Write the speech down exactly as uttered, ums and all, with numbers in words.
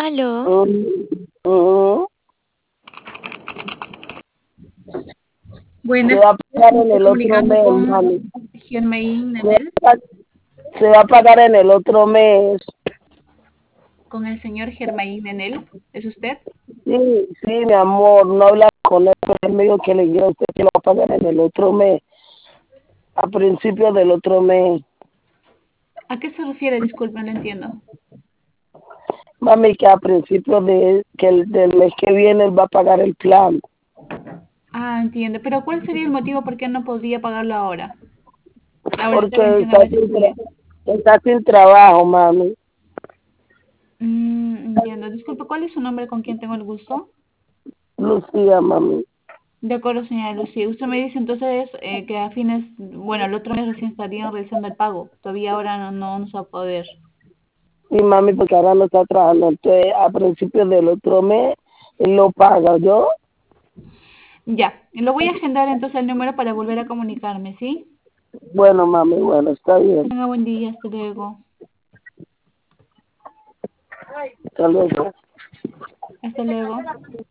Aló. Mm, mm, Se Buenas, va a pagar me en estoy el otro comunicando mes, con mami. Germain Se va Nenel, a pa- se va a pagar en el otro mes. con el señor Germain Nenel. ¿Es usted? Sí, sí, mi amor, no habla con él, pero él me dijo que le diga a usted que lo va a pagar en el otro mes, a principios del otro mes. ¿A qué se refiere? Disculpe, no entiendo. Mami, que a principios de, que el, del mes que viene él va a pagar el plan, Ah, entiendo. Pero ¿cuál sería el motivo por qué no podría pagarlo ahora? Ahora está porque venciendo el está mes de sin, tra- julio. está sin trabajo, mami. Mm, entiendo. Disculpe, ¿cuál es su nombre con quien tengo el gusto? Lucía, mami. De acuerdo, señora Lucía. Usted me dice entonces eh, que a fines, bueno, el otro mes recién estarían realizando el pago. Todavía ahora no, no vamos a poder. Sí, mami, porque ahora no está trabajando. Entonces, a principios del otro mes, él lo paga, ¿yo? Ya, lo voy a agendar entonces el número para volver a comunicarme, ¿sí? Bueno, mami, bueno, está Que bien. tenga buen día, hasta luego. Hasta luego. Hasta luego.